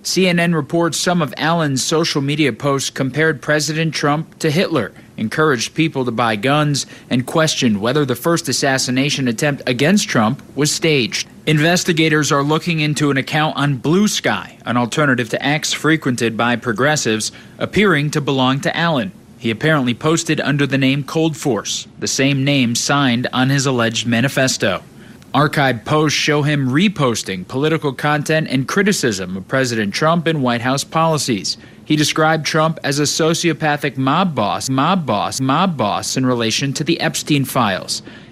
CNN reports some of Allen's social media posts compared President Trump to Hitler, encouraged people to buy guns, and questioned whether the first assassination attempt against Trump was staged. Investigators are looking into an account on Blue Sky, an alternative to X frequented by progressives, appearing to belong to Allen. He apparently posted under the name Cold Force, the same name signed on his alleged manifesto. Archived posts show him reposting political content and criticism of President Trump and White House policies. He described Trump as a sociopathic mob boss in relation to the Epstein files.